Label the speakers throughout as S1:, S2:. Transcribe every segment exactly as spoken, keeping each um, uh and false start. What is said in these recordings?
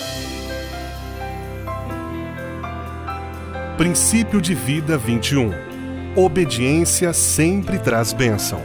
S1: Princípio de vida vinte e um. Obediência sempre traz bênção.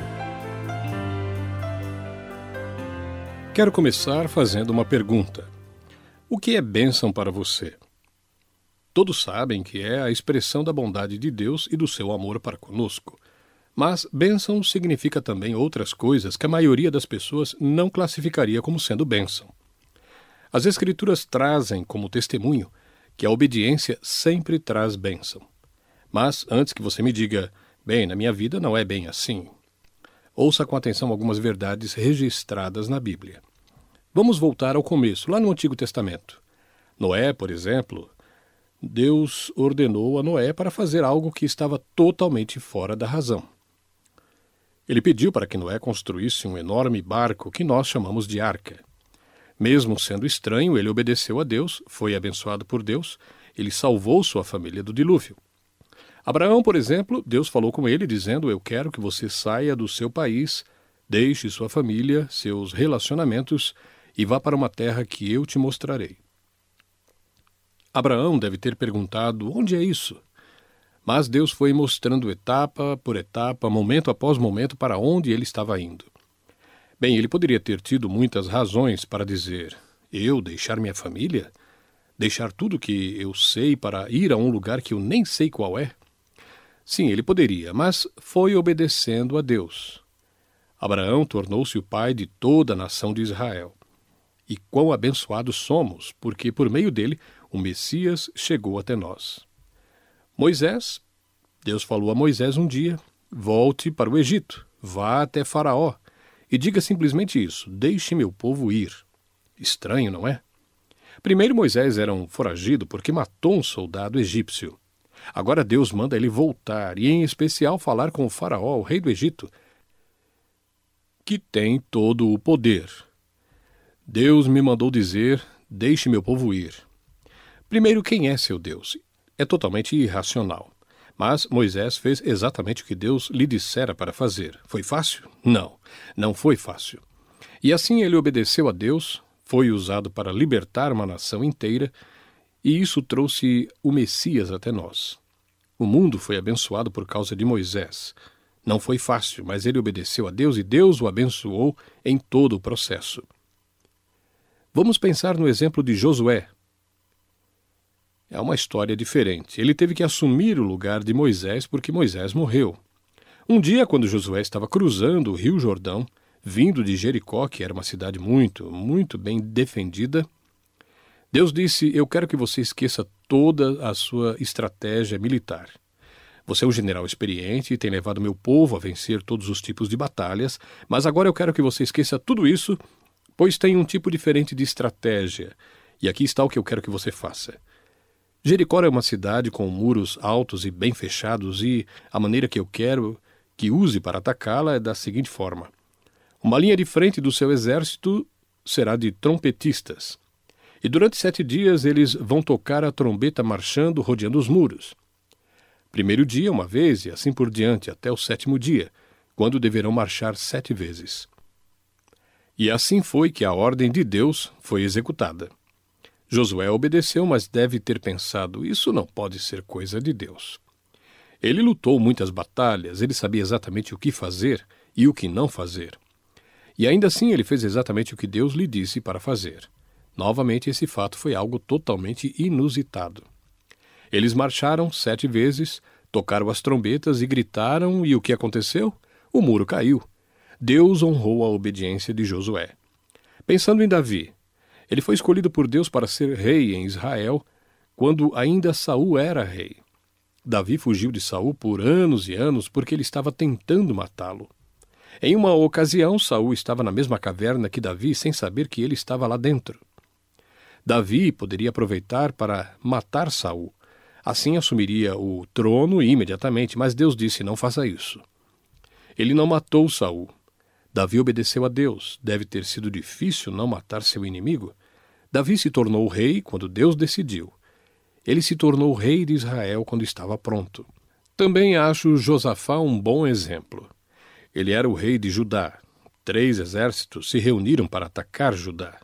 S2: Quero começar fazendo uma pergunta. O que é bênção para você? Todos sabem que é a expressão da bondade de Deus e do seu amor para conosco. Mas bênção significa também outras coisas que a maioria das pessoas não classificaria como sendo bênção. As Escrituras trazem como testemunho que a obediência sempre traz bênção. Mas, antes que você me diga, bem, na minha vida não é bem assim, ouça com atenção algumas verdades registradas na Bíblia. Vamos voltar ao começo, lá no Antigo Testamento. Noé, por exemplo, Deus ordenou a Noé para fazer algo que estava totalmente fora da razão. Ele pediu para que Noé construísse um enorme barco que nós chamamos de arca. Mesmo sendo estranho, ele obedeceu a Deus, foi abençoado por Deus, ele salvou sua família do dilúvio. Abraão, por exemplo, Deus falou com ele dizendo, eu quero que você saia do seu país, deixe sua família, seus relacionamentos e vá para uma terra que eu te mostrarei. Abraão deve ter perguntado, onde é isso? Mas Deus foi mostrando etapa por etapa, momento após momento, para onde ele estava indo. Bem, ele poderia ter tido muitas razões para dizer, eu deixar minha família? Deixar tudo que eu sei para ir a um lugar que eu nem sei qual é? Sim, ele poderia, mas foi obedecendo a Deus. Abraão tornou-se o pai de toda a nação de Israel. E quão abençoados somos, porque por meio dele o Messias chegou até nós. Moisés, Deus falou a Moisés um dia, volte para o Egito, vá até Faraó, e diga simplesmente isso, deixe meu povo ir. Estranho, não é? Primeiro Moisés era um foragido porque matou um soldado egípcio. Agora Deus manda ele voltar e em especial falar com o Faraó, o rei do Egito, que tem todo o poder. Deus me mandou dizer, deixe meu povo ir. Primeiro, quem é seu Deus? É totalmente irracional. Mas Moisés fez exatamente o que Deus lhe dissera para fazer. Foi fácil? Não, não foi fácil. E assim ele obedeceu a Deus, foi usado para libertar uma nação inteira, e isso trouxe o Messias até nós. O mundo foi abençoado por causa de Moisés. Não foi fácil, mas ele obedeceu a Deus e Deus o abençoou em todo o processo. Vamos pensar no exemplo de Josué. É uma história diferente. Ele teve que assumir o lugar de Moisés porque Moisés morreu. Um dia, quando Josué estava cruzando o rio Jordão, vindo de Jericó, que era uma cidade muito, muito bem defendida, Deus disse, eu quero que você esqueça toda a sua estratégia militar. Você é um general experiente e tem levado meu povo a vencer todos os tipos de batalhas, mas agora eu quero que você esqueça tudo isso, pois tem um tipo diferente de estratégia. E aqui está o que eu quero que você faça. Jericó é uma cidade com muros altos e bem fechados e a maneira que eu quero que use para atacá-la é da seguinte forma. Uma linha de frente do seu exército será de trompetistas. E durante sete dias eles vão tocar a trombeta marchando, rodeando os muros. Primeiro dia uma vez e assim por diante até o sétimo dia, quando deverão marchar sete vezes. E assim foi que a ordem de Deus foi executada. Josué obedeceu, mas deve ter pensado, isso não pode ser coisa de Deus. Ele lutou muitas batalhas, ele sabia exatamente o que fazer e o que não fazer. E ainda assim ele fez exatamente o que Deus lhe disse para fazer. Novamente esse fato foi algo totalmente inusitado. Eles marcharam sete vezes, tocaram as trombetas e gritaram, e o que aconteceu? O muro caiu. Deus honrou a obediência de Josué. Pensando em Davi, ele foi escolhido por Deus para ser rei em Israel, quando ainda Saul era rei. Davi fugiu de Saul por anos e anos porque ele estava tentando matá-lo. Em uma ocasião, Saul estava na mesma caverna que Davi sem saber que ele estava lá dentro. Davi poderia aproveitar para matar Saul. Assim assumiria o trono imediatamente, mas Deus disse, não faça isso. Ele não matou Saul. Davi obedeceu a Deus. Deve ter sido difícil não matar seu inimigo. Davi se tornou rei quando Deus decidiu. Ele se tornou rei de Israel quando estava pronto. Também acho Josafá um bom exemplo. Ele era o rei de Judá. Três exércitos se reuniram para atacar Judá.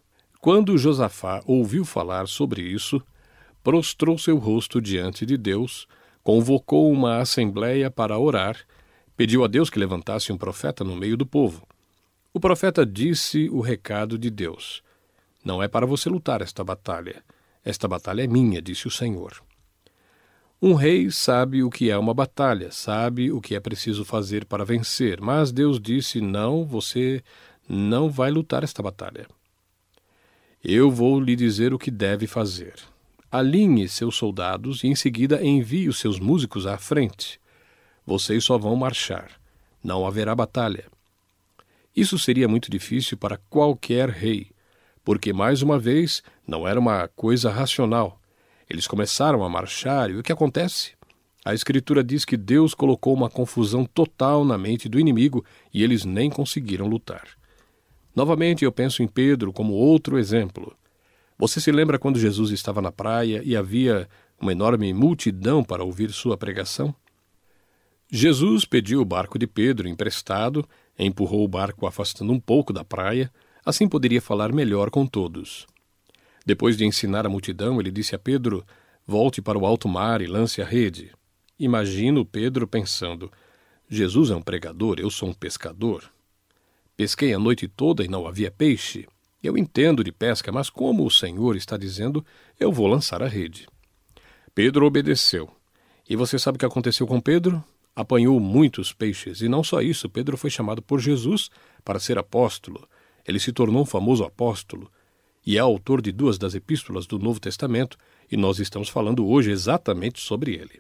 S2: Quando Josafá ouviu falar sobre isso, prostrou seu rosto diante de Deus, convocou uma assembleia para orar, pediu a Deus que levantasse um profeta no meio do povo. O profeta disse o recado de Deus: "Não é para você lutar esta batalha. Esta batalha é minha", disse o Senhor. Um rei sabe o que é uma batalha, sabe o que é preciso fazer para vencer, mas Deus disse: "Não, você não vai lutar esta batalha. Eu vou lhe dizer o que deve fazer. Alinhe seus soldados e em seguida envie os seus músicos à frente. Vocês só vão marchar. Não haverá batalha." Isso seria muito difícil para qualquer rei, porque, mais uma vez, não era uma coisa racional. Eles começaram a marchar e o que acontece? A Escritura diz que Deus colocou uma confusão total na mente do inimigo e eles nem conseguiram lutar. Novamente, eu penso em Pedro como outro exemplo. Você se lembra quando Jesus estava na praia e havia uma enorme multidão para ouvir sua pregação? Jesus pediu o barco de Pedro emprestado, empurrou o barco afastando um pouco da praia, assim poderia falar melhor com todos. Depois de ensinar a multidão, ele disse a Pedro: "Volte para o alto mar e lance a rede." Imagino Pedro pensando: Jesus é um pregador, eu sou um pescador. Pesquei a noite toda e não havia peixe. Eu entendo de pesca, mas como o Senhor está dizendo, eu vou lançar a rede. Pedro obedeceu. E você sabe o que aconteceu com Pedro? Apanhou muitos peixes. E não só isso, Pedro foi chamado por Jesus para ser apóstolo. Ele se tornou um famoso apóstolo. E é autor de duas das epístolas do Novo Testamento, e nós estamos falando hoje exatamente sobre ele.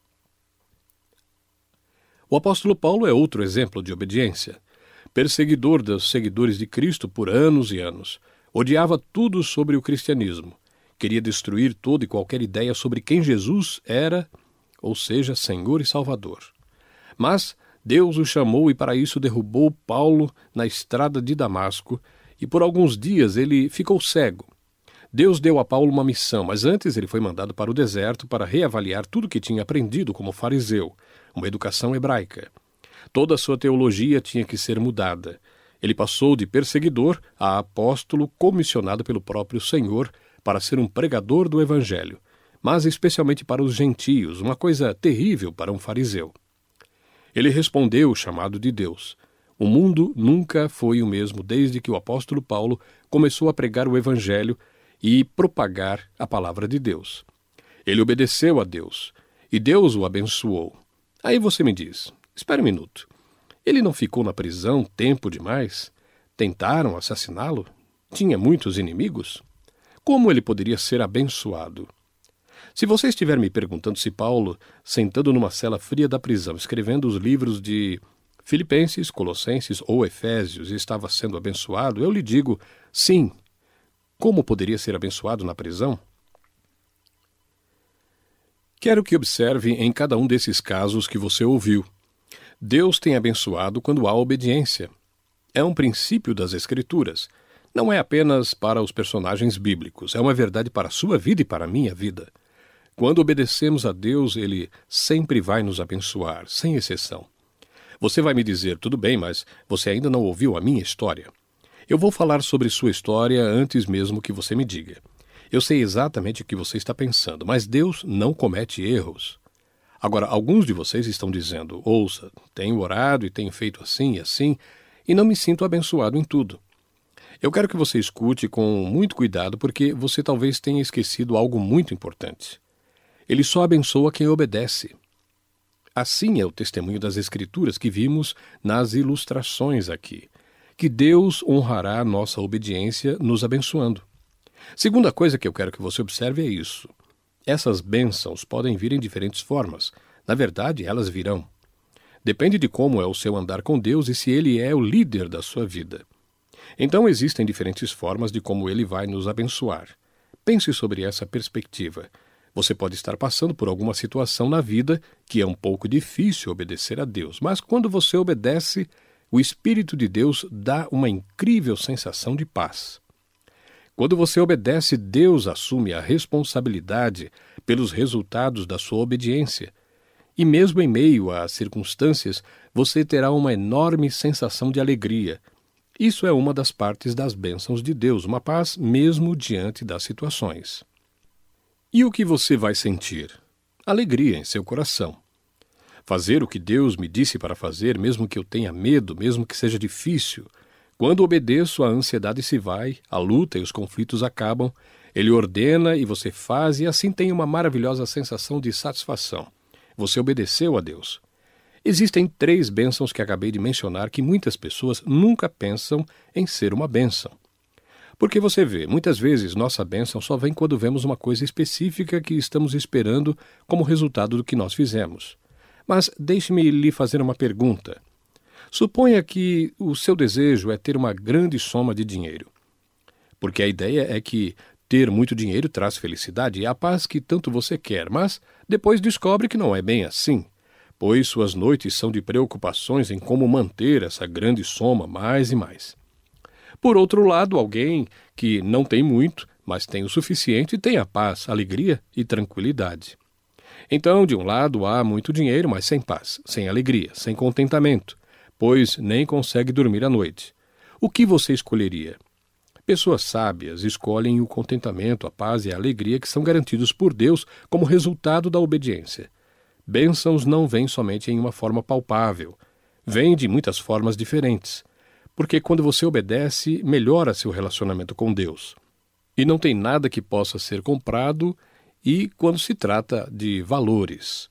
S2: O apóstolo Paulo é outro exemplo de obediência. Perseguidor dos seguidores de Cristo por anos e anos. Odiava tudo sobre o cristianismo. Queria destruir toda e qualquer ideia sobre quem Jesus era, ou seja, Senhor e Salvador. Mas Deus o chamou e para isso derrubou Paulo na estrada de Damasco e por alguns dias ele ficou cego. Deus deu a Paulo uma missão, mas antes ele foi mandado para o deserto para reavaliar tudo que tinha aprendido como fariseu, uma educação hebraica. Toda a sua teologia tinha que ser mudada. Ele passou de perseguidor a apóstolo comissionado pelo próprio Senhor para ser um pregador do Evangelho, mas especialmente para os gentios, uma coisa terrível para um fariseu. Ele respondeu o chamado de Deus. O mundo nunca foi o mesmo desde que o apóstolo Paulo começou a pregar o Evangelho e propagar a palavra de Deus. Ele obedeceu a Deus, e Deus o abençoou. Aí você me diz: espere um minuto. Ele não ficou na prisão tempo demais? Tentaram assassiná-lo? Tinha muitos inimigos? Como ele poderia ser abençoado? Se você estiver me perguntando se Paulo, sentando numa cela fria da prisão, escrevendo os livros de Filipenses, Colossenses ou Efésios, estava sendo abençoado, eu lhe digo: sim. Como poderia ser abençoado na prisão? Quero que observe em cada um desses casos que você ouviu. Deus tem abençoado quando há obediência. É um princípio das Escrituras. Não é apenas para os personagens bíblicos, é uma verdade para a sua vida e para a minha vida. Quando obedecemos a Deus, Ele sempre vai nos abençoar, sem exceção. Você vai me dizer: tudo bem, mas você ainda não ouviu a minha história. Eu vou falar sobre sua história antes mesmo que você me diga. Eu sei exatamente o que você está pensando, mas Deus não comete erros. Agora, alguns de vocês estão dizendo: ouça, tenho orado e tenho feito assim e assim, e não me sinto abençoado em tudo. Eu quero que você escute com muito cuidado, porque você talvez tenha esquecido algo muito importante. Ele só abençoa quem obedece. Assim é o testemunho das Escrituras que vimos nas ilustrações aqui, que Deus honrará a nossa obediência nos abençoando. Segunda coisa que eu quero que você observe é isso. Essas bênçãos podem vir em diferentes formas. Na verdade, elas virão. Depende de como é o seu andar com Deus e se Ele é o líder da sua vida. Então existem diferentes formas de como Ele vai nos abençoar. Pense sobre essa perspectiva. Você pode estar passando por alguma situação na vida que é um pouco difícil obedecer a Deus, mas quando você obedece, o Espírito de Deus dá uma incrível sensação de paz. Quando você obedece, Deus assume a responsabilidade pelos resultados da sua obediência. E mesmo em meio às circunstâncias, você terá uma enorme sensação de alegria. Isso é uma das partes das bênçãos de Deus, uma paz mesmo diante das situações. E o que você vai sentir? Alegria em seu coração. Fazer o que Deus me disse para fazer, mesmo que eu tenha medo, mesmo que seja difícil. Quando obedeço, a ansiedade se vai, a luta e os conflitos acabam, Ele ordena e você faz, e assim tem uma maravilhosa sensação de satisfação. Você obedeceu a Deus. Existem três bênçãos que acabei de mencionar que muitas pessoas nunca pensam em ser uma bênção. Porque você vê, muitas vezes nossa bênção só vem quando vemos uma coisa específica que estamos esperando como resultado do que nós fizemos. Mas deixe-me lhe fazer uma pergunta. Suponha que o seu desejo é ter uma grande soma de dinheiro. Porque a ideia é que ter muito dinheiro traz felicidade e a paz que tanto você quer, mas depois descobre que não é bem assim, pois suas noites são de preocupações em como manter essa grande soma mais e mais. Por outro lado, alguém que não tem muito, mas tem o suficiente, tem a paz, alegria e tranquilidade. Então, de um lado, há muito dinheiro, mas sem paz, sem alegria, sem contentamento, pois nem consegue dormir à noite. O que você escolheria? Pessoas sábias escolhem o contentamento, a paz e a alegria que são garantidos por Deus como resultado da obediência. Bênçãos não vêm somente em uma forma palpável, vêm de muitas formas diferentes, porque quando você obedece, melhora seu relacionamento com Deus. E não tem nada que possa ser comprado e quando se trata de valores.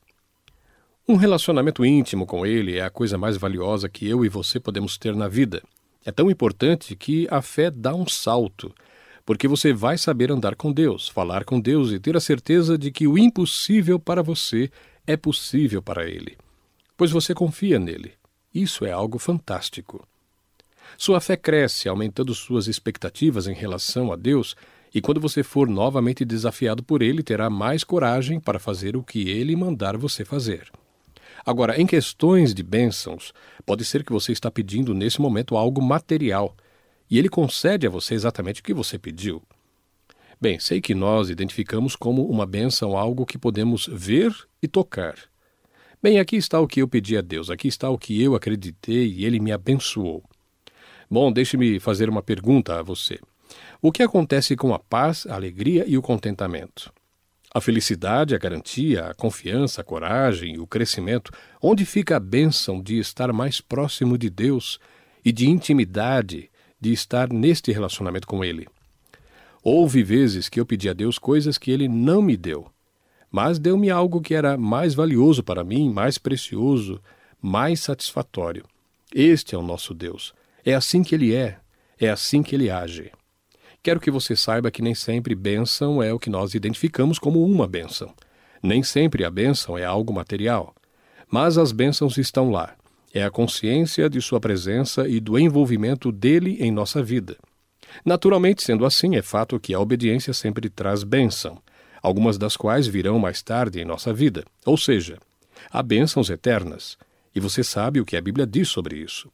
S2: Um relacionamento íntimo com Ele é a coisa mais valiosa que eu e você podemos ter na vida. É tão importante que a fé dá um salto, porque você vai saber andar com Deus, falar com Deus e ter a certeza de que o impossível para você é possível para Ele, pois você confia nele. Isso é algo fantástico. Sua fé cresce, aumentando suas expectativas em relação a Deus, e quando você for novamente desafiado por Ele, terá mais coragem para fazer o que Ele mandar você fazer. Agora, em questões de bênçãos, pode ser que você está pedindo nesse momento algo material, e Ele concede a você exatamente o que você pediu. Bem, sei que nós identificamos como uma bênção algo que podemos ver e tocar. Bem, aqui está o que eu pedi a Deus, aqui está o que eu acreditei e Ele me abençoou. Bom, deixe-me fazer uma pergunta a você. O que acontece com a paz, a alegria e o contentamento? A felicidade, a garantia, a confiança, a coragem e o crescimento, onde fica a bênção de estar mais próximo de Deus e de intimidade, de estar neste relacionamento com Ele? Houve vezes que eu pedi a Deus coisas que Ele não me deu, mas deu-me algo que era mais valioso para mim, mais precioso, mais satisfatório. Este é o nosso Deus. É assim que Ele é, é assim que Ele age. Quero que você saiba que nem sempre bênção é o que nós identificamos como uma bênção. Nem sempre a bênção é algo material. Mas as bênçãos estão lá. É a consciência de sua presença e do envolvimento dele em nossa vida. Naturalmente, sendo assim, é fato que a obediência sempre traz bênção, algumas das quais virão mais tarde em nossa vida. Ou seja, há bênçãos eternas. E você sabe o que a Bíblia diz sobre isso.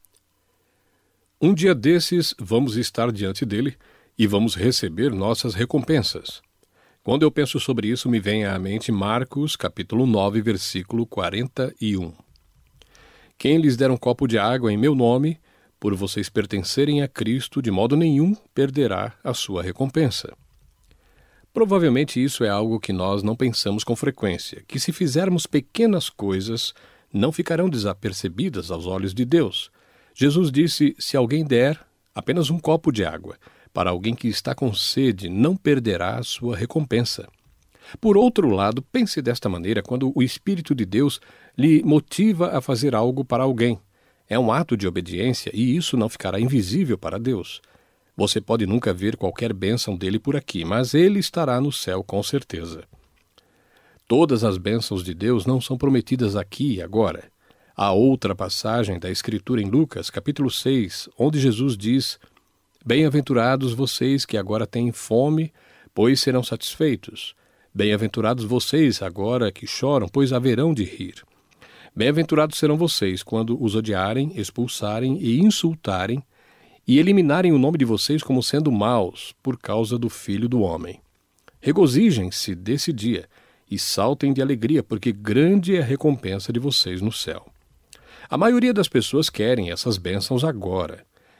S2: Um dia desses, vamos estar diante dele e vamos receber nossas recompensas. Quando eu penso sobre isso, me vem à mente Marcos, capítulo nove, versículo quarenta e um. Quem lhes der um copo de água em meu nome, por vocês pertencerem a Cristo, de modo nenhum perderá a sua recompensa. Provavelmente isso é algo que nós não pensamos com frequência, que se fizermos pequenas coisas, não ficarão desapercebidas aos olhos de Deus. Jesus disse, se alguém der apenas um copo de água para alguém que está com sede, não perderá a sua recompensa. Por outro lado, pense desta maneira quando o Espírito de Deus lhe motiva a fazer algo para alguém. É um ato de obediência e isso não ficará invisível para Deus. Você pode nunca ver qualquer bênção dele por aqui, mas ele estará no céu com certeza. Todas as bênçãos de Deus não são prometidas aqui e agora. Há outra passagem da Escritura em Lucas, capítulo seis, onde Jesus diz, bem-aventurados vocês que agora têm fome, pois serão satisfeitos. Bem-aventurados vocês agora que choram, pois haverão de rir. Bem-aventurados serão vocês quando os odiarem, expulsarem e insultarem e eliminarem o nome de vocês como sendo maus por causa do Filho do Homem. Regozijem-se desse dia e saltem de alegria, porque grande é a recompensa de vocês no céu. A maioria das pessoas querem essas bênçãos agora.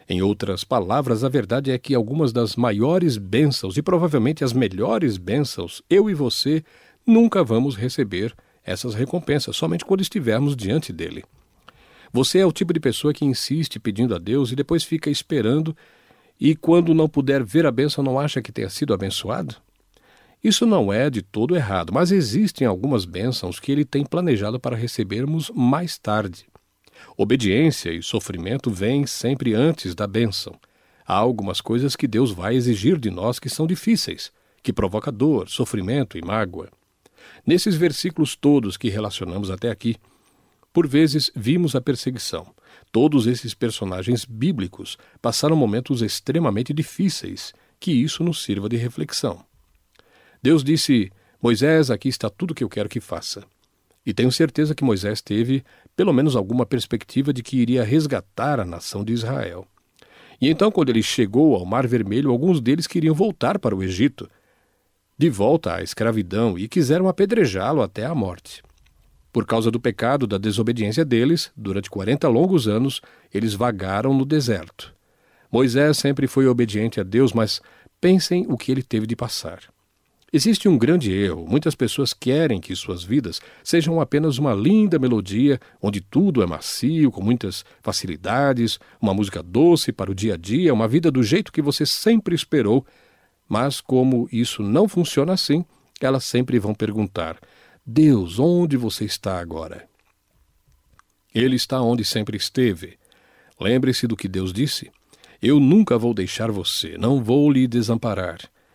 S2: Em outras palavras, a verdade é que algumas das maiores bênçãos e provavelmente as melhores bênçãos, eu e você, nunca vamos receber essas recompensas, somente quando estivermos diante dele. Você é o tipo de pessoa que insiste pedindo a Deus e depois fica esperando e quando não puder ver a bênção não acha que tenha sido abençoado? Isso não é de todo errado, mas existem algumas bênçãos que ele tem planejado para recebermos mais tarde. Obediência e sofrimento vêm sempre antes da bênção. Há algumas coisas que Deus vai exigir de nós que são difíceis, que provocam dor, sofrimento e mágoa. Nesses versículos todos que relacionamos até aqui, por vezes vimos a perseguição. Todos esses personagens bíblicos passaram momentos extremamente difíceis, que isso nos sirva de reflexão. Deus disse, Moisés, aqui está tudo o que eu quero que faça. E tenho certeza que Moisés teve pelo menos alguma perspectiva de que iria resgatar a nação de Israel. E então, quando ele chegou ao Mar Vermelho, alguns deles queriam voltar para o Egito, de volta à escravidão, e quiseram apedrejá-lo até a morte. Por causa do pecado da desobediência deles, durante quarenta longos anos, eles vagaram no deserto. Moisés sempre foi obediente a Deus, mas pensem o que ele teve de passar. Existe um grande erro. Muitas pessoas querem que suas vidas sejam apenas uma linda melodia, onde tudo é macio, com muitas facilidades, uma música doce para o dia a dia, uma vida do jeito que você sempre esperou. Mas como isso não funciona assim, elas sempre vão perguntar, Deus, onde você está agora? Ele está onde sempre esteve. Lembre-se do que Deus disse. Eu nunca vou deixar você, não vou lhe desamparar.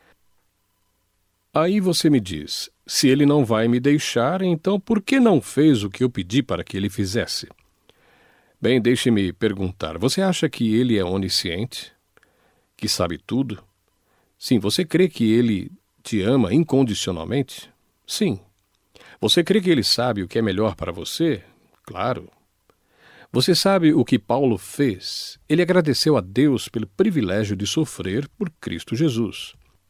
S2: Aí você me diz, se ele não vai me deixar, então por que não fez o que eu pedi para que ele fizesse? Bem, deixe-me perguntar, você acha que ele é onisciente? Que sabe tudo? Sim, você crê que ele te ama incondicionalmente? Sim. Você crê que ele sabe o que é melhor para você? Claro. Você sabe o que Paulo fez? Ele agradeceu a Deus pelo privilégio de sofrer por Cristo Jesus.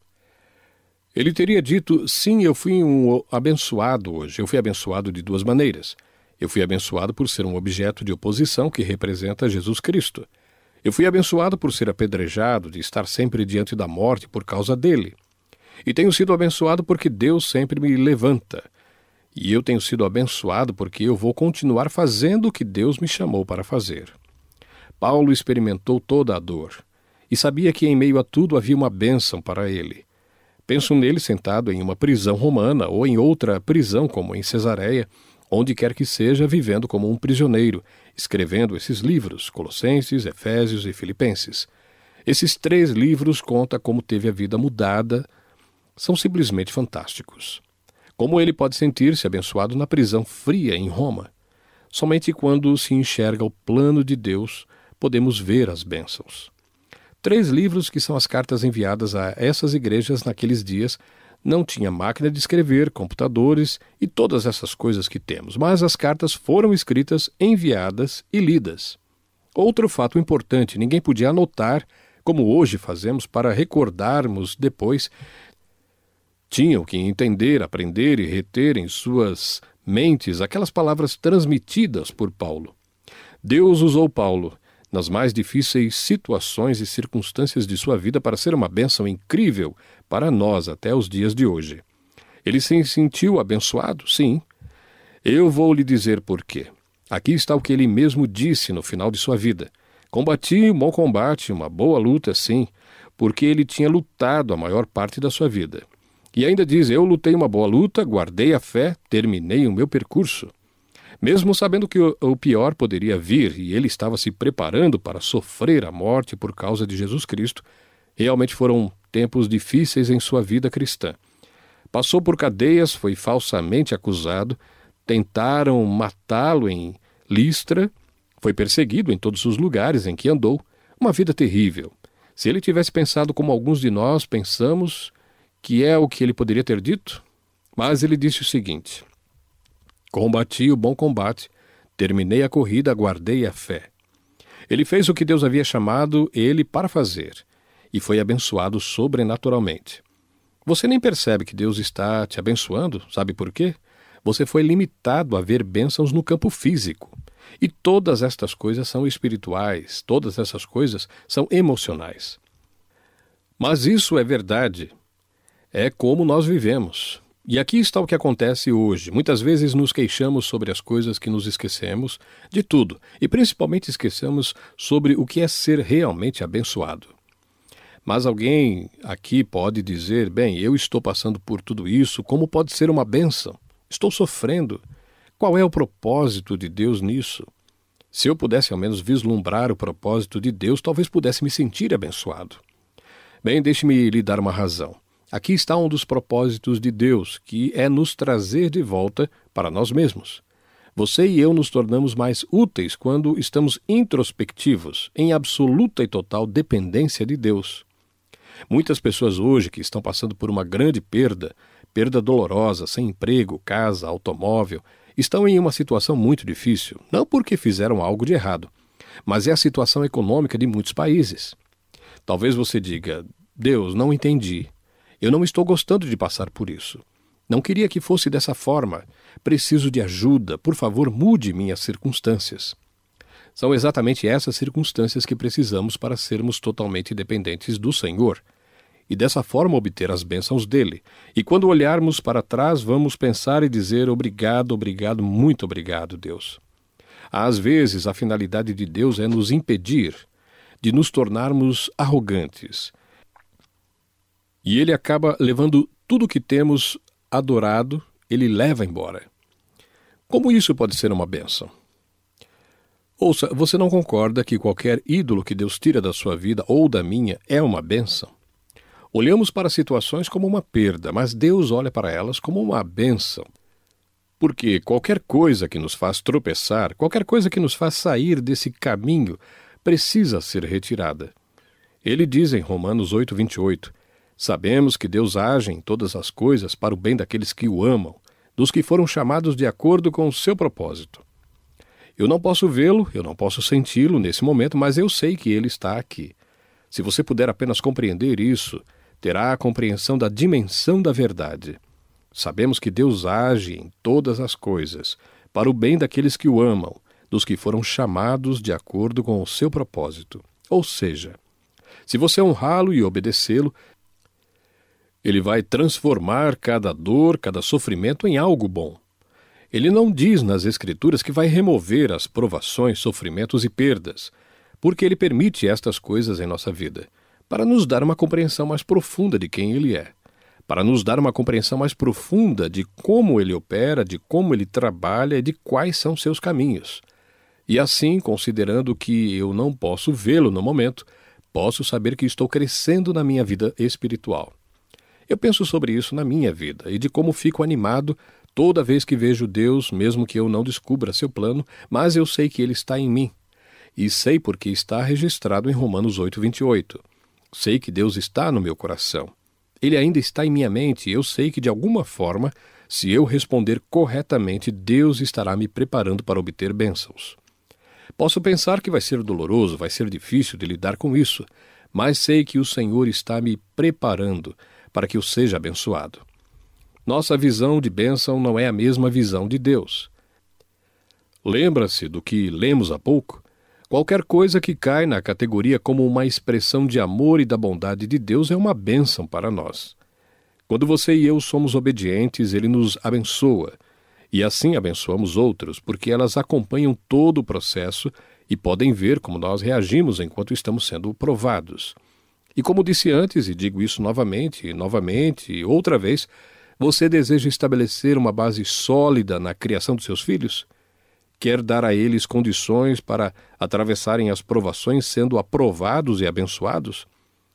S2: Ele teria dito, sim, eu fui um abençoado hoje. Eu fui abençoado de duas maneiras. Eu fui abençoado por ser um objeto de oposição que representa Jesus Cristo. Eu fui abençoado por ser apedrejado, de estar sempre diante da morte por causa dele. E tenho sido abençoado porque Deus sempre me levanta. E eu tenho sido abençoado porque eu vou continuar fazendo o que Deus me chamou para fazer. Paulo experimentou toda a dor e sabia que em meio a tudo havia uma bênção para ele. Penso nele sentado em uma prisão romana ou em outra prisão como em Cesareia, onde quer que seja, vivendo como um prisioneiro, escrevendo esses livros, Colossenses, Efésios e Filipenses. Esses três livros contam como teve a vida mudada, são simplesmente fantásticos. Como ele pode sentir-se abençoado na prisão fria em Roma? Somente quando se enxerga o plano de Deus, podemos ver as bênçãos. Três livros que são as cartas enviadas a essas igrejas naqueles dias. Não tinha máquina de escrever, computadores e todas essas coisas que temos, mas as cartas foram escritas, enviadas e lidas. Outro fato importante, ninguém podia anotar, como hoje fazemos, para recordarmos depois. Tinham que entender, aprender e reter em suas mentes aquelas palavras transmitidas por Paulo. Deus usou Paulo nas mais difíceis situações e circunstâncias de sua vida para ser uma bênção incrível para nós até os dias de hoje. Ele se sentiu abençoado? Sim. Eu vou lhe dizer por quê. Aqui está o que ele mesmo disse no final de sua vida. Combati um bom combate, uma boa luta, sim, porque ele tinha lutado a maior parte da sua vida. E ainda diz, eu lutei uma boa luta, guardei a fé, terminei o meu percurso. Mesmo sabendo que o pior poderia vir e ele estava se preparando para sofrer a morte por causa de Jesus Cristo, realmente foram tempos difíceis em sua vida cristã. Passou por cadeias, foi falsamente acusado, tentaram matá-lo em Listra, foi perseguido em todos os lugares em que andou, uma vida terrível. Se ele tivesse pensado como alguns de nós pensamos, que é o que ele poderia ter dito, mas ele disse o seguinte: combati o bom combate, terminei a corrida, guardei a fé. Ele fez o que Deus havia chamado ele para fazer e foi abençoado sobrenaturalmente. Você nem percebe que Deus está te abençoando, sabe por quê? Você foi limitado a ver bênçãos no campo físico. E todas estas coisas são espirituais, todas essas coisas são emocionais. Mas isso é verdade. É como nós vivemos. E aqui está o que acontece hoje. Muitas vezes nos queixamos sobre as coisas que nos esquecemos de tudo, e principalmente esquecemos sobre o que é ser realmente abençoado. Mas alguém aqui pode dizer, bem, eu estou passando por tudo isso, como pode ser uma bênção? Estou sofrendo. Qual é o propósito de Deus nisso? Se eu pudesse ao menos vislumbrar o propósito de Deus, talvez pudesse me sentir abençoado. Bem, deixe-me lhe dar uma razão. Aqui está um dos propósitos de Deus, que é nos trazer de volta para nós mesmos. Você e eu nos tornamos mais úteis quando estamos introspectivos, em absoluta e total dependência de Deus. Muitas pessoas hoje que estão passando por uma grande perda, perda dolorosa, sem emprego, casa, automóvel, estão em uma situação muito difícil, não porque fizeram algo de errado, mas é a situação econômica de muitos países. Talvez você diga, Deus, não entendi. Eu não estou gostando de passar por isso. Não queria que fosse dessa forma. Preciso de ajuda. Por favor, mude minhas circunstâncias. São exatamente essas circunstâncias que precisamos para sermos totalmente dependentes do Senhor. E dessa forma obter as bênçãos dele. E quando olharmos para trás, vamos pensar e dizer obrigado, obrigado, muito obrigado, Deus. Às vezes, a finalidade de Deus é nos impedir de nos tornarmos arrogantes. E ele acaba levando tudo o que temos adorado, ele leva embora. Como isso pode ser uma bênção? Ouça, você não concorda que qualquer ídolo que Deus tira da sua vida ou da minha é uma bênção? Olhamos para situações como uma perda, mas Deus olha para elas como uma bênção. Porque qualquer coisa que nos faz tropeçar, qualquer coisa que nos faz sair desse caminho, precisa ser retirada. Ele diz em Romanos oito, vinte e oito, sabemos que Deus age em todas as coisas para o bem daqueles que o amam, dos que foram chamados de acordo com o seu propósito. Eu não posso vê-lo, eu não posso senti-lo nesse momento, mas eu sei que ele está aqui. Se você puder apenas compreender isso, terá a compreensão da dimensão da verdade. Sabemos que Deus age em todas as coisas, para o bem daqueles que o amam, dos que foram chamados de acordo com o seu propósito. Ou seja, se você honrá-lo e obedecê-lo, ele vai transformar cada dor, cada sofrimento em algo bom. Ele não diz nas Escrituras que vai remover as provações, sofrimentos e perdas, porque ele permite estas coisas em nossa vida, para nos dar uma compreensão mais profunda de quem ele é, para nos dar uma compreensão mais profunda de como ele opera, de como ele trabalha e de quais são seus caminhos. E assim, considerando que eu não posso vê-lo no momento, posso saber que estou crescendo na minha vida espiritual. Eu penso sobre isso na minha vida e de como fico animado toda vez que vejo Deus, mesmo que eu não descubra seu plano, mas eu sei que ele está em mim. E sei porque está registrado em Romanos oito, vinte e oito. Sei que Deus está no meu coração. Ele ainda está em minha mente e eu sei que, de alguma forma, se eu responder corretamente, Deus estará me preparando para obter bênçãos. Posso pensar que vai ser doloroso, vai ser difícil de lidar com isso, mas sei que o Senhor está me preparando para que eu seja abençoado. Nossa visão de bênção não é a mesma visão de Deus. Lembra-se do que lemos há pouco? Qualquer coisa que cai na categoria como uma expressão de amor e da bondade de Deus é uma bênção para nós. Quando você e eu somos obedientes, Ele nos abençoa. E assim abençoamos outros, porque elas acompanham todo o processo e podem ver como nós reagimos enquanto estamos sendo provados. E como disse antes, e digo isso novamente, e novamente, e outra vez, você deseja estabelecer uma base sólida na criação dos seus filhos? Quer dar a eles condições para atravessarem as provações sendo aprovados e abençoados?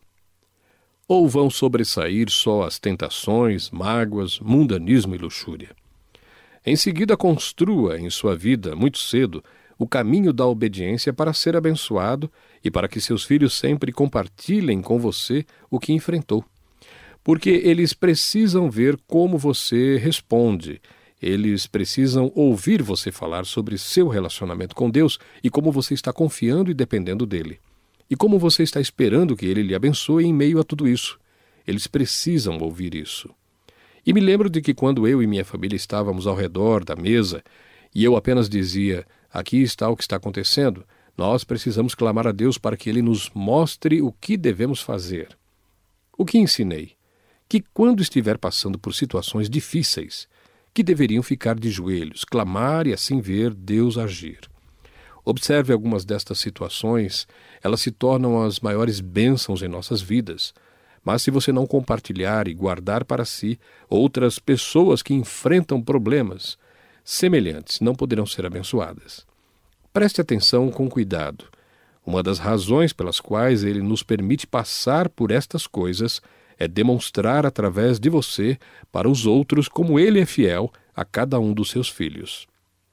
S2: Ou vão sobressair só as tentações, mágoas, mundanismo e luxúria? Em seguida, construa em sua vida, muito cedo, o caminho da obediência para ser abençoado e para que seus filhos sempre compartilhem com você o que enfrentou. Porque eles precisam ver como você responde, eles precisam ouvir você falar sobre seu relacionamento com Deus e como você está confiando e dependendo dele. E como você está esperando que ele lhe abençoe em meio a tudo isso. Eles precisam ouvir isso. E me lembro de que quando eu e minha família estávamos ao redor da mesa, e eu apenas dizia, Aqui está o que está acontecendo. Nós precisamos clamar a Deus para que Ele nos mostre o que devemos fazer. O que ensinei? Que quando estiver passando por situações difíceis, que deveriam ficar de joelhos, clamar e assim ver Deus agir. Observe algumas destas situações, elas se tornam as maiores bênçãos em nossas vidas. Mas se você não compartilhar e guardar para si, outras pessoas que enfrentam problemas semelhantes não poderão ser abençoadas. Preste atenção com cuidado. Uma das razões pelas quais Ele nos permite passar por estas coisas é demonstrar através de você para os outros como Ele é fiel a cada um dos seus filhos.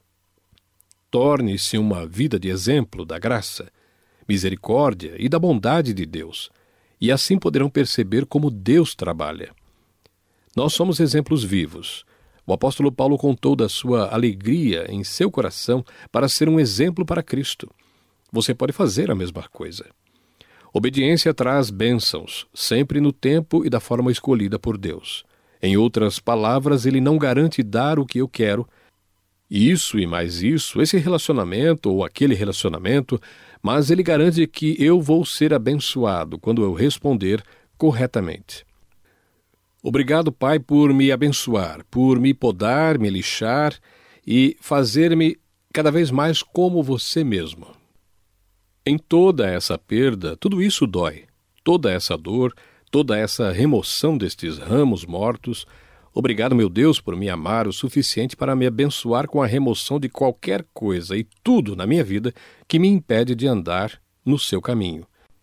S2: Torne-se uma vida de exemplo da graça, misericórdia e da bondade de Deus, e assim poderão perceber como Deus trabalha. Nós somos exemplos vivos. O apóstolo Paulo contou da sua alegria em seu coração para ser um exemplo para Cristo. Você pode fazer a mesma coisa. Obediência traz bênçãos, sempre no tempo e da forma escolhida por Deus. Em outras palavras, Ele não garante dar o que eu quero, isso e mais isso, esse relacionamento ou aquele relacionamento, mas Ele garante que eu vou ser abençoado quando eu responder corretamente. Obrigado, Pai, por me abençoar, por me podar, me lixar e fazer-me cada vez mais como você mesmo. Em toda essa perda, tudo isso dói. Toda essa dor, toda essa remoção destes ramos mortos. Obrigado, meu Deus, por me amar o suficiente para me abençoar com a remoção de qualquer coisa e tudo na minha vida que me impede de andar no seu caminho.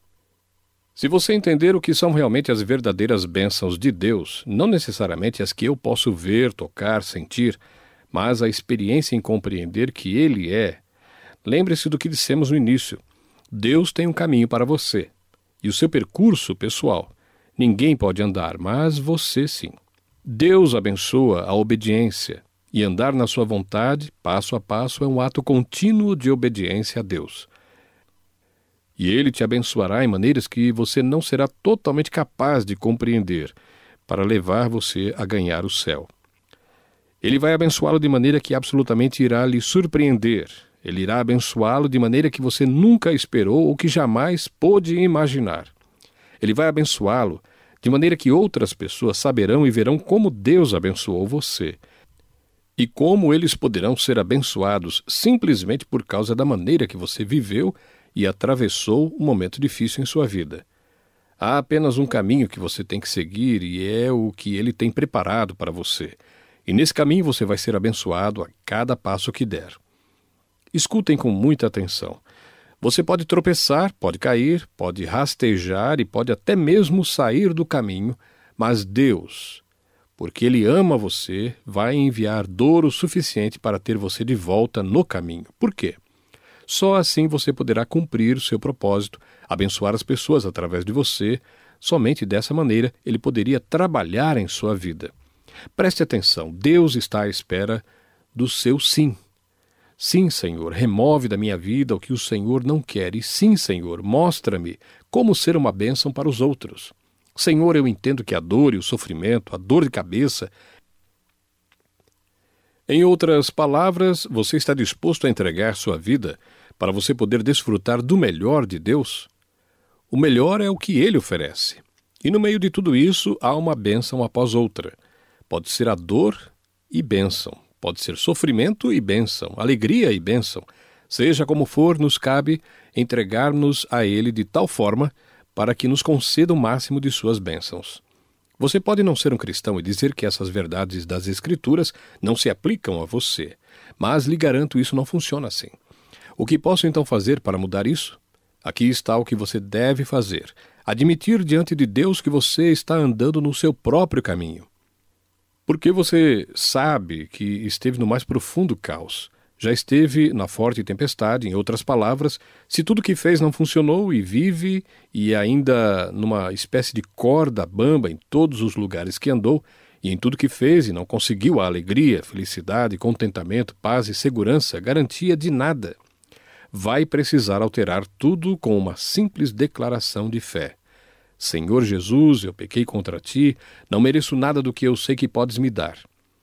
S2: Se você entender o que são realmente as verdadeiras bênçãos de Deus, não necessariamente as que eu posso ver, tocar, sentir, mas a experiência em compreender que Ele é, lembre-se do que dissemos no início. Deus tem um caminho para você, e o seu percurso pessoal. Ninguém pode andar, mas você sim. Deus abençoa a obediência, e andar na sua vontade, passo a passo, é um ato contínuo de obediência a Deus. E Ele te abençoará em maneiras que você não será totalmente capaz de compreender, para levar você a ganhar o céu. Ele vai abençoá-lo de maneira que absolutamente irá lhe surpreender. Ele irá abençoá-lo de maneira que você nunca esperou ou que jamais pôde imaginar. Ele vai abençoá-lo de maneira que outras pessoas saberão e verão como Deus abençoou você. E como eles poderão ser abençoados simplesmente por causa da maneira que você viveu e atravessou um momento difícil em sua vida. Há apenas um caminho que você tem que seguir e é o que Ele tem preparado para você. E nesse caminho você vai ser abençoado a cada passo que der. Escutem com muita atenção. Você pode tropeçar, pode cair, pode rastejar e pode até mesmo sair do caminho, mas Deus, porque Ele ama você, vai enviar dor o suficiente para ter você de volta no caminho. Por quê? Só assim você poderá cumprir o seu propósito, abençoar as pessoas através de você. Somente dessa maneira Ele poderia trabalhar em sua vida. Preste atenção, Deus está à espera do seu sim. Sim, Senhor, remove da minha vida o que o Senhor não quer. E sim, Senhor, mostra-me como ser uma bênção para os outros. Senhor, eu entendo que a dor e o sofrimento, a dor de cabeça... Em outras palavras, você está disposto a entregar sua vida para você poder desfrutar do melhor de Deus? O melhor é o que Ele oferece. E no meio de tudo isso, há uma bênção após outra. Pode ser a dor e bênção. Pode ser sofrimento e bênção, alegria e bênção. Seja como for, nos cabe entregar-nos a Ele de tal forma para que nos conceda o máximo de suas bênçãos. Você pode não ser um cristão e dizer que essas verdades das Escrituras não se aplicam a você, mas lhe garanto, isso não funciona assim. O que posso então fazer para mudar isso? Aqui está o que você deve fazer. Admitir diante de Deus que você está andando no seu próprio caminho. Porque você sabe que esteve no mais profundo caos. Já esteve na forte tempestade, em outras palavras, se tudo que fez não funcionou e vive e ainda numa espécie de corda bamba em todos os lugares que andou e em tudo que fez e não conseguiu a alegria, felicidade, contentamento, paz e segurança, garantia de nada. Vai precisar alterar tudo com uma simples declaração de fé. Senhor Jesus, eu pequei contra ti, não mereço nada do que eu sei que podes me dar.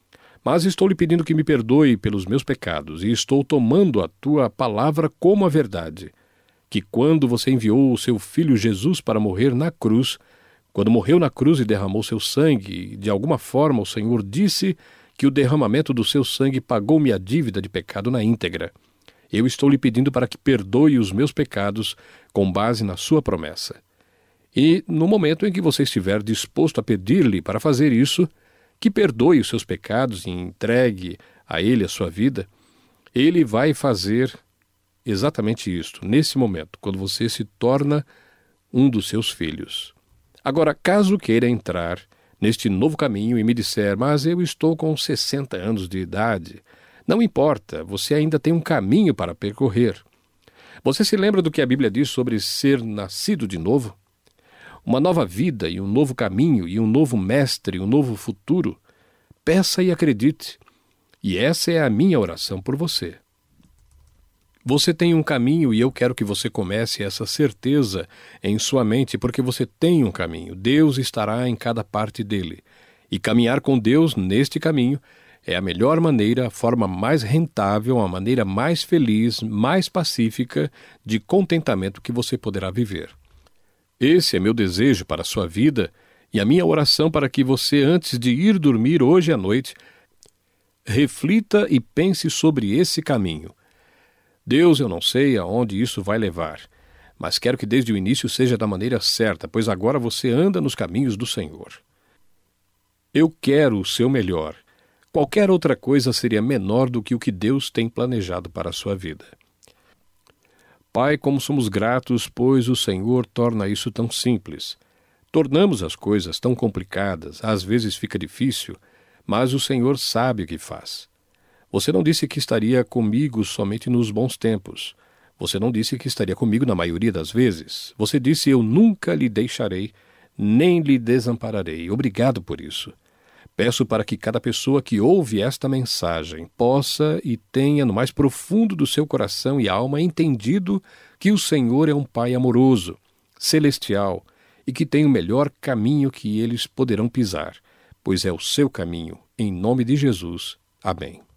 S2: Mas estou lhe pedindo que me perdoe pelos meus pecados, e estou tomando a tua palavra como a verdade, que quando você enviou o seu filho Jesus para morrer na cruz, quando morreu na cruz e derramou seu sangue, de alguma forma o Senhor disse que o derramamento do seu sangue pagou-me a dívida de pecado na íntegra. Eu estou lhe pedindo para que perdoe os meus pecados com base na sua promessa. E, no momento em que você estiver disposto a pedir-lhe para fazer isso, que perdoe os seus pecados e entregue a ele a sua vida, ele vai fazer exatamente isto, nesse momento, quando você se torna um dos seus filhos. Agora, caso queira entrar neste novo caminho e me disser, mas eu estou com sessenta anos de idade, não importa, você ainda tem um caminho para percorrer. Você se lembra do que a Bíblia diz sobre ser nascido de novo? Uma nova vida e um novo caminho e um novo mestre, um novo futuro. Peça e acredite. E essa é a minha oração por você. Você tem um caminho e eu quero que você comece essa certeza em sua mente, porque você tem um caminho. Deus estará em cada parte dele. E caminhar com Deus neste caminho é a melhor maneira, a forma mais rentável, a maneira mais feliz, mais pacífica de contentamento que você poderá viver. Esse é meu desejo para a sua vida e a minha oração para que você, antes de ir dormir hoje à noite, reflita e pense sobre esse caminho. Deus, eu não sei aonde isso vai levar, mas quero que desde o início seja da maneira certa, pois agora você anda nos caminhos do Senhor. Eu quero o seu melhor. Qualquer outra coisa seria menor do que o que Deus tem planejado para a sua vida. Pai, como somos gratos, pois o Senhor torna isso tão simples. Tornamos as coisas tão complicadas, às vezes fica difícil, mas o Senhor sabe o que faz. Você não disse que estaria comigo somente nos bons tempos. Você não disse que estaria comigo na maioria das vezes. Você disse, eu nunca lhe deixarei, nem lhe desampararei. Obrigado por isso. Peço para que cada pessoa que ouve esta mensagem possa e tenha no mais profundo do seu coração e alma entendido que o Senhor é um Pai amoroso, celestial e que tem o melhor caminho que eles poderão pisar, pois é o seu caminho. Em nome de Jesus. Amém.